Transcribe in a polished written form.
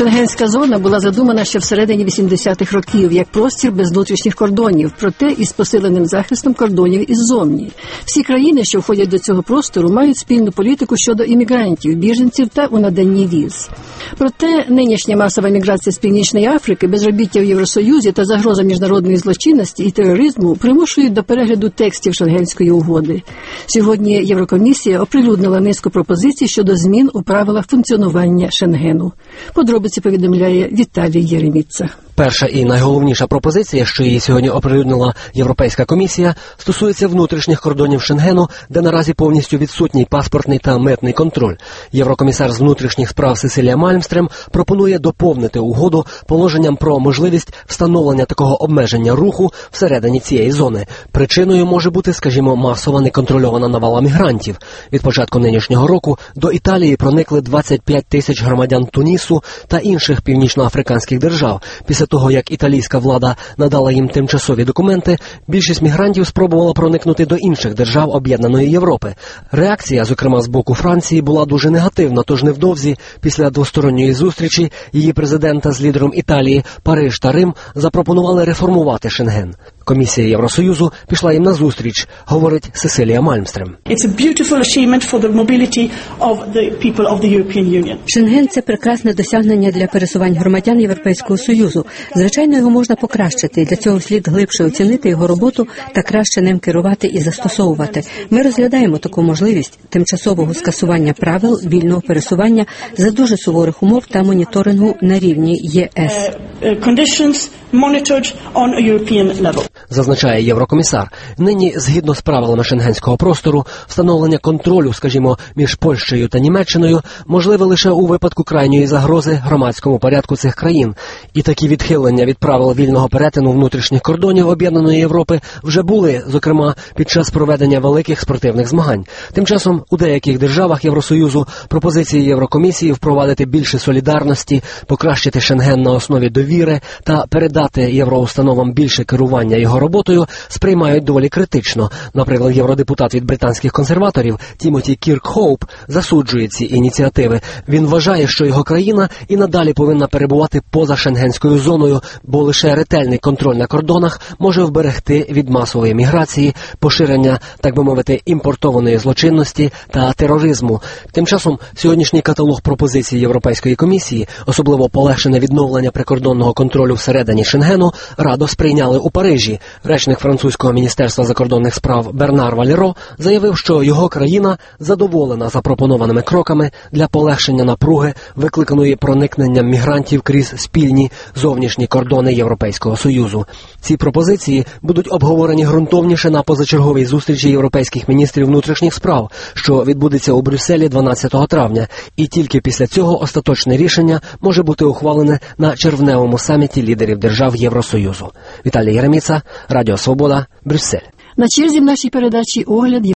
Шенгенська зона була задумана ще всередині 80-х років як простір без внутрішніх кордонів, проте із посиленим захистом кордонів іззовні. Всі країни, що входять до цього простору, мають спільну політику щодо іммігрантів, біженців та у наданні віз. Проте нинішня масова міграція з Північної Африки, безробіття в Євросоюзі та загроза міжнародної злочинності і тероризму примушують до перегляду текстів Шенгенської угоди. Сьогодні Єврокомісія оприлюднила низку пропозицій щодо змін у правилах функціонування Шенгену. Подробиці повідомляє Віталій Єреміца. Перша і найголовніша пропозиція, що її сьогодні оприлюднила Європейська комісія, стосується внутрішніх кордонів Шенгену, де наразі повністю відсутній паспортний та митний контроль. Єврокомісар з внутрішніх справ Сесилія Мальмстрем пропонує доповнити угоду положенням про можливість встановлення такого обмеження руху всередині цієї зони. Причиною може бути, скажімо, масова неконтрольована навала мігрантів. Від початку нинішнього року до Італії проникли 25 тисяч громадян Тунісу та інших північноафриканських держав. Після того, як італійська влада надала їм тимчасові документи, більшість мігрантів спробувала проникнути до інших держав Об'єднаної Європи. Реакція, зокрема з боку Франції, була дуже негативна, тож невдовзі, після двосторонньої зустрічі її президента з лідером Італії, Париж та Рим запропонували реформувати Шенген. Комісія Євросоюзу пішла їм назустріч, говорить Сесилія Мальмстрем. Шенген – це прекрасне досягнення для пересувань громадян Європейського Союзу. Звичайно, його можна покращити. Для цього слід глибше оцінити його роботу та краще ним керувати і застосовувати. Ми розглядаємо таку можливість тимчасового скасування правил вільного пересування за дуже суворих умов та моніторингу на рівні ЄС. Зазначає Єврокомісар. Нині, згідно з правилами шенгенського простору, встановлення контролю, скажімо, між Польщею та Німеччиною можливе лише у випадку крайньої загрози громадському порядку цих країн. І такі відхилення від правил вільного перетину внутрішніх кордонів Об'єднаної Європи вже були, зокрема, під час проведення великих спортивних змагань. Тим часом у деяких державах Євросоюзу пропозиції Єврокомісії впровадити більше солідарності, покращити Шенген на основі довіри та передати євроустановам більше керування його роботою сприймають доволі критично. Наприклад, євродепутат від британських консерваторів Тімоті Кіркхоуп засуджує ці ініціативи. Він вважає, що його країна і надалі повинна перебувати поза шенгенською зоною, бо лише ретельний контроль на кордонах може вберегти від масової міграції, поширення, так би мовити, імпортованої злочинності та тероризму. Тим часом сьогоднішній каталог пропозицій Європейської комісії, особливо полегшене відновлення прикордонного контролю всередині Шенгену, радо сприйняли у Парижі. Речник французького міністерства закордонних справ Бернар Валєро заявив, що його країна задоволена запропонованими кроками для полегшення напруги, викликаної проникненням мігрантів крізь спільні зовнішні кордони Європейського Союзу. Ці пропозиції будуть обговорені ґрунтовніше на позачерговій зустрічі європейських міністрів внутрішніх справ, що відбудеться у Брюсселі 12 травня. І тільки після цього остаточне рішення може бути ухвалене на червневому саміті лідерів держав Євросоюзу. Віталій Єреміца, Радіо Свобода, Брюссель. На черзі в нашій передачі огляд